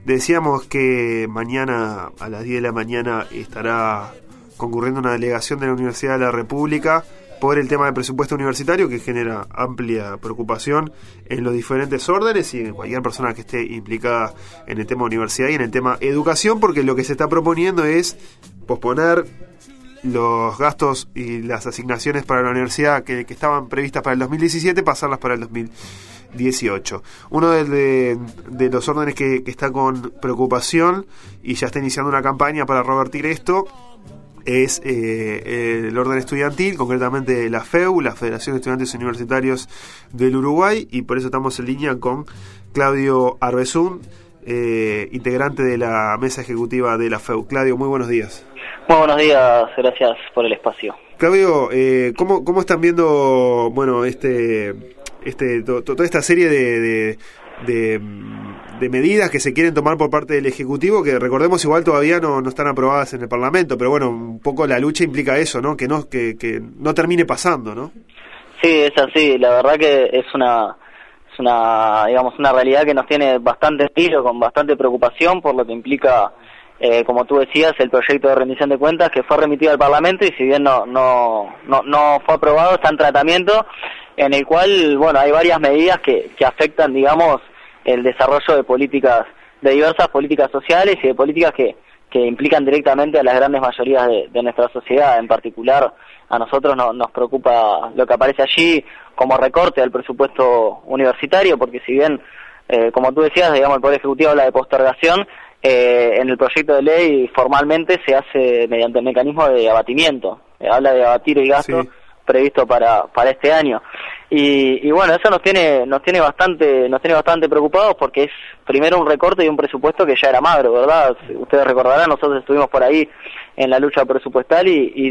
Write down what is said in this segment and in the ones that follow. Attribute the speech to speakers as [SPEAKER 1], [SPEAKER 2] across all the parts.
[SPEAKER 1] Decíamos que mañana a las 10 de la mañana estará concurriendo una delegación de la Universidad de la República por el tema del presupuesto universitario, que genera amplia preocupación en los diferentes órdenes y en cualquier persona que esté implicada en el tema universidad y en el tema educación, porque lo que se está proponiendo es posponer los gastos y las asignaciones para la universidad que estaban previstas para el 2017, pasarlas para el 2018. Uno de los órdenes que está con preocupación y ya está iniciando una campaña para revertir esto es el orden estudiantil, concretamente la FEU, la Federación de Estudiantes Universitarios del Uruguay, y por eso estamos en línea con Claudio Arbezún, integrante de la mesa ejecutiva de la FEU. Claudio, muy buenos días.
[SPEAKER 2] Muy buenos días, gracias por el espacio.
[SPEAKER 1] Claudio, ¿cómo están viendo, bueno, toda esta serie de medidas que se quieren tomar por parte del Ejecutivo, que recordemos igual todavía no están aprobadas en el Parlamento, pero bueno, un poco la lucha implica eso, ¿no? Que no termine pasando, ¿no? Sí,
[SPEAKER 2] es así, la verdad que es una digamos, una realidad que nos tiene bastante estilo, con bastante preocupación por lo que implica, como tú decías, el proyecto de rendición de cuentas que fue remitido al Parlamento y si bien no fue aprobado, está en tratamiento, en el cual, bueno, hay varias medidas que afectan, digamos, el desarrollo de políticas, de diversas políticas sociales y de políticas que implican directamente a las grandes mayorías de nuestra sociedad. En particular, a nosotros nos preocupa lo que aparece allí como recorte al presupuesto universitario, porque si bien, como tú decías, digamos, el Poder Ejecutivo habla de postergación, en el proyecto de ley formalmente se hace mediante el mecanismo de abatimiento, habla de abatir el gasto previsto para este año. Y bueno, eso nos tiene bastante preocupados, porque es primero un recorte de un presupuesto que ya era magro, ¿verdad? Ustedes recordarán, nosotros estuvimos por ahí en la lucha presupuestal y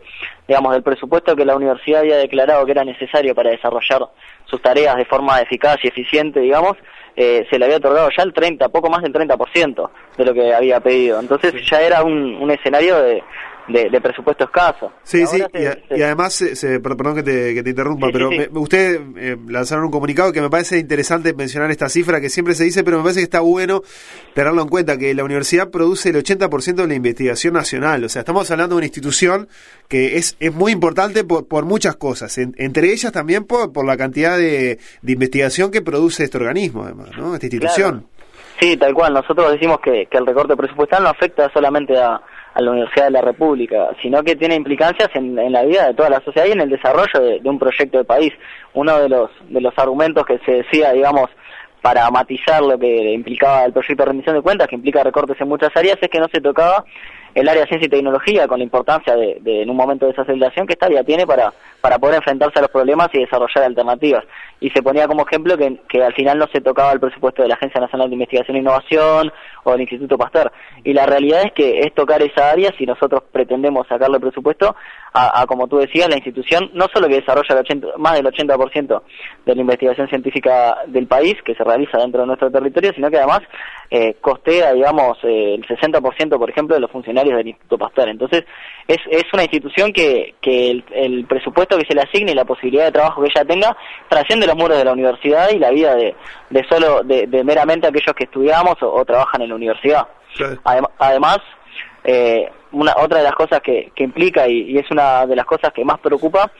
[SPEAKER 2] del presupuesto que la universidad había declarado que era necesario para desarrollar sus tareas de forma eficaz y eficiente, digamos, se le había otorgado ya poco más del 30% de lo que había pedido. Entonces ya era un escenario de presupuesto escaso. Sí,
[SPEAKER 1] y además, perdón que te interrumpa, pero usted lanzaron un comunicado que me parece interesante mencionar esta cifra que siempre se dice, pero me parece que está bueno tenerlo en cuenta, que la universidad produce el 80% de la investigación nacional. O sea, estamos hablando de una institución que es muy importante por muchas cosas, entre ellas también por la cantidad de investigación que produce este organismo, además, ¿no? Esta institución.
[SPEAKER 2] Claro. Sí, tal cual. Nosotros decimos que el recorte presupuestal no afecta solamente a la Universidad de la República, sino que tiene implicancias en la vida de toda la sociedad y en el desarrollo de un proyecto de país. Uno de los argumentos que se decía, digamos, para matizar lo que implicaba el proyecto de rendición de cuentas, que implica recortes en muchas áreas, es que no se tocaba el área de ciencia y tecnología, con la importancia de en un momento de desaceleración que esta área tiene para poder enfrentarse a los problemas y desarrollar alternativas. Y se ponía como ejemplo que al final no se tocaba el presupuesto de la Agencia Nacional de Investigación e Innovación o del Instituto Pasteur. Y la realidad es que es tocar esa área si nosotros pretendemos sacarle presupuesto a como tú decías, la institución no solo que desarrolla más del 80% de la investigación científica del país, que se realiza dentro de nuestro territorio, sino que además costea, digamos, el 60%, por ejemplo, de los funcionarios del Instituto Pasteur. Entonces, es una institución que el presupuesto que se le asigne y la posibilidad de trabajo que ella tenga trasciende los muros de la universidad y la vida de meramente aquellos que estudiamos o trabajan en la universidad. Claro. Además, otra de las cosas que implica y es una de las cosas que más preocupa,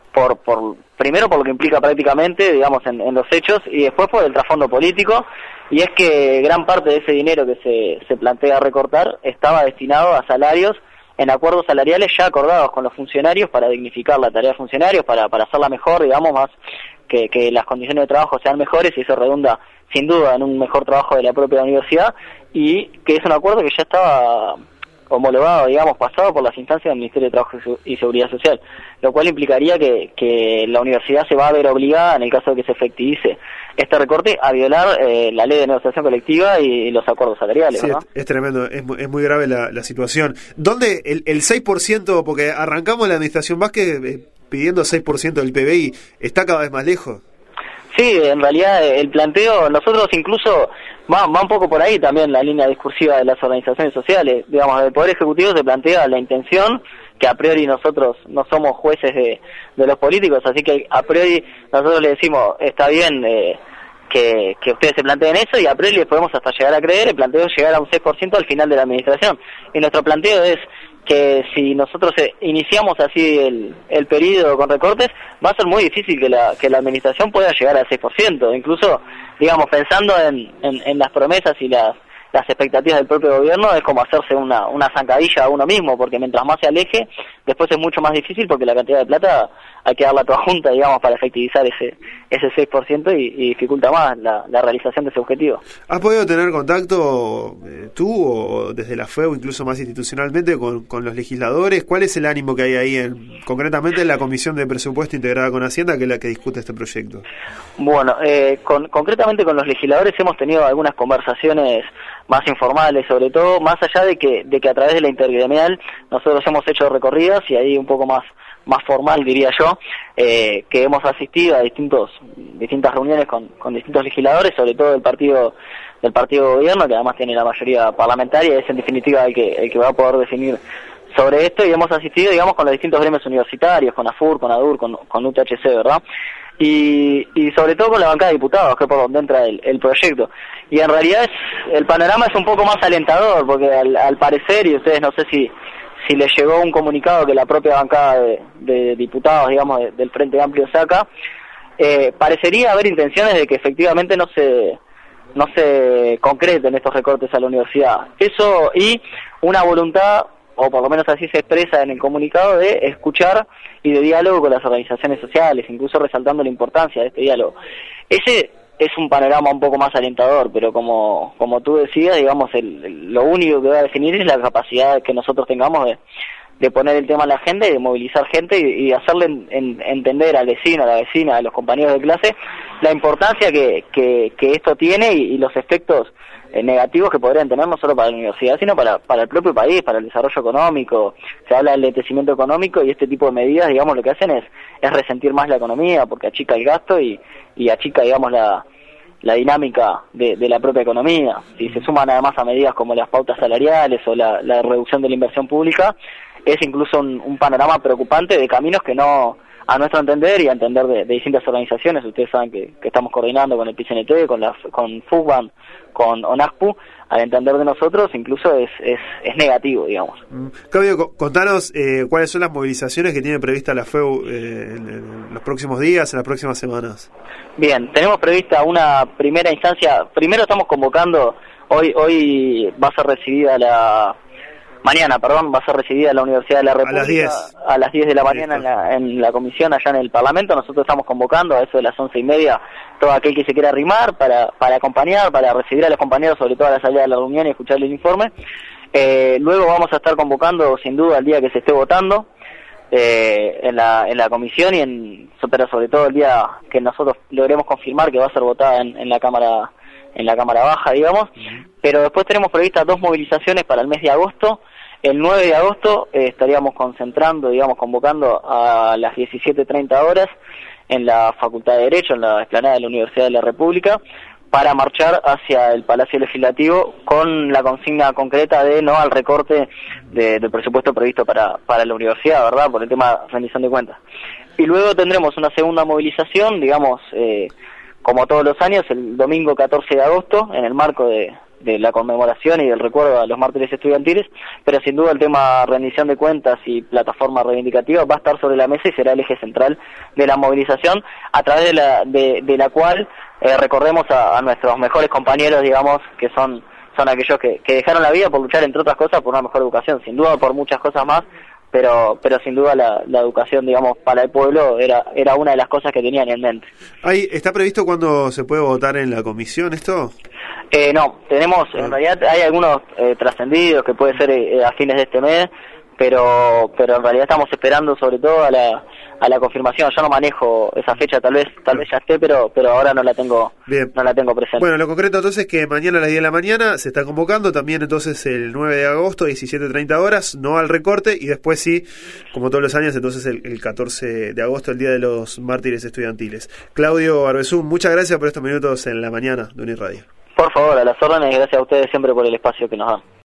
[SPEAKER 2] primero por lo que implica prácticamente, digamos, en los hechos, y después por el trasfondo político, y es que gran parte de ese dinero que se plantea recortar estaba destinado a salarios en acuerdos salariales ya acordados con los funcionarios para dignificar la tarea de funcionarios, para hacerla mejor, digamos, más que las condiciones de trabajo sean mejores, y eso redunda sin duda en un mejor trabajo de la propia universidad, y que es un acuerdo que ya estaba homologado, digamos, pasado por las instancias del Ministerio de Trabajo y Seguridad Social, lo cual implicaría que la universidad se va a ver obligada, en el caso de que se efectivice este recorte, a violar la ley de negociación colectiva y los acuerdos salariales. Sí, ¿no?
[SPEAKER 1] Es tremendo, es muy grave la situación. ¿Dónde el 6%, porque arrancamos la administración Vázquez pidiendo 6% del PBI, está cada vez más lejos?
[SPEAKER 2] Sí, en realidad el planteo, nosotros incluso va un poco por ahí también la línea discursiva de las organizaciones sociales. Digamos, el Poder Ejecutivo se plantea la intención, que a priori nosotros no somos jueces de los políticos, así que a priori nosotros le decimos, está bien, que ustedes se planteen eso, y a priori les podemos hasta llegar a creer. El planteo es llegar a un 6% al final de la administración, y nuestro planteo es que si nosotros iniciamos así el periodo con recortes, va a ser muy difícil que la administración pueda llegar al 6%, incluso, digamos, pensando en las promesas y las expectativas del propio gobierno, es como hacerse una zancadilla a uno mismo, porque mientras más se aleje, después es mucho más difícil, porque la cantidad de plata hay que darla toda junta, digamos, para efectivizar ese 6% y dificulta más la realización de ese objetivo.
[SPEAKER 1] ¿Has podido tener contacto tú o desde la FEU, incluso más institucionalmente, con los legisladores? ¿Cuál es el ánimo que hay ahí, concretamente en la Comisión de Presupuesto integrada con Hacienda, que es la que discute este proyecto?
[SPEAKER 2] Bueno, concretamente con los legisladores hemos tenido algunas conversaciones más informales, sobre todo, más allá de que a través de la intergremial nosotros hemos hecho recorridas, y ahí un poco más formal, diría yo, que hemos asistido a distintas reuniones con distintos legisladores, sobre todo del partido gobierno, que además tiene la mayoría parlamentaria, es en definitiva el que va a poder definir sobre esto, y hemos asistido, digamos, con los distintos gremios universitarios, con AFUR, con ADUR, con UTHC, ¿verdad? Y sobre todo con la bancada de diputados, que es por donde entra el proyecto. Y en realidad el panorama es un poco más alentador, porque al parecer, y ustedes no sé si les llegó un comunicado que la propia bancada de diputados, digamos, del Frente Amplio saca, parecería haber intenciones de que efectivamente no se concreten estos recortes a la universidad. Eso, y una voluntad, o por lo menos así se expresa en el comunicado, de escuchar y de diálogo con las organizaciones sociales, incluso resaltando la importancia de este diálogo. Ese es un panorama un poco más alentador, pero como tú decías, digamos, lo único que va a definir es la capacidad que nosotros tengamos de poner el tema en la agenda y de movilizar gente y hacerle entender al vecino, a la vecina, a los compañeros de clase, la importancia que esto tiene y los efectos negativos que podrían tener no solo para la universidad, sino para el propio país, para el desarrollo económico. Se habla del lentecimiento económico, y este tipo de medidas, digamos, lo que hacen es resentir más la economía, porque achica el gasto y achica, digamos, la dinámica de la propia economía. Si se suman además a medidas como las pautas salariales o la reducción de la inversión pública, es incluso un panorama preocupante de caminos que no, a nuestro entender y a entender de distintas organizaciones, ustedes saben que estamos coordinando con el PCNT, con FUCBAN, con ONASPU, al entender de nosotros, incluso es negativo, digamos.
[SPEAKER 1] Claudio, contanos cuáles son las movilizaciones que tiene prevista la FEU en los próximos días, en las próximas semanas.
[SPEAKER 2] Bien, tenemos prevista una primera instancia. Primero estamos convocando, hoy va a ser recibida mañana va a ser recibida la Universidad de la República a las 10 de la mañana en la comisión allá en el Parlamento. Nosotros estamos convocando a eso de las 11:30 todo aquel que se quiera arrimar para acompañar, para recibir a los compañeros, sobre todo a la salida de la reunión, y escuchar el informe. Luego vamos a estar convocando sin duda el día que se esté votando en la comisión, pero sobre todo el día que nosotros logremos confirmar que va a ser votada en la Cámara Baja, digamos. Pero después tenemos previstas 2 movilizaciones para el mes de agosto. El 9 de agosto estaríamos concentrando, digamos, convocando a las 17:30 horas en la Facultad de Derecho, en la explanada de la Universidad de la República, para marchar hacia el Palacio Legislativo con la consigna concreta de no al recorte del presupuesto previsto para la universidad, ¿verdad?, por el tema de rendición de cuentas. Y luego tendremos una segunda movilización, digamos, como todos los años, el domingo 14 de agosto, en el marco de la conmemoración y del recuerdo a los mártires estudiantiles, pero sin duda el tema rendición de cuentas y plataforma reivindicativa va a estar sobre la mesa y será el eje central de la movilización, a través de la cual recordemos a nuestros mejores compañeros, digamos, que son aquellos que dejaron la vida por luchar, entre otras cosas, por una mejor educación, sin duda por muchas cosas más, pero sin duda la educación, digamos, para el pueblo era una de las cosas que tenían en mente.
[SPEAKER 1] ¿Está previsto cuándo se puede votar en la comisión esto?
[SPEAKER 2] No, tenemos, en realidad hay algunos trascendidos que puede ser a fines de este mes, pero en realidad estamos esperando sobre todo a la confirmación. Yo no manejo esa fecha, tal vez ya esté, pero ahora no la tengo. Bien. No la tengo presente.
[SPEAKER 1] Bueno, lo concreto entonces es que mañana a las 10 de la mañana se está convocando, también entonces el 9 de agosto, 17:30 horas, no al recorte, y después sí, como todos los años, entonces el 14 de agosto, el Día de los Mártires Estudiantiles. Claudio Arbezú, muchas gracias por estos minutos en la mañana de Uniradio.
[SPEAKER 2] Por favor, a las órdenes, y gracias a ustedes siempre por el espacio que nos dan.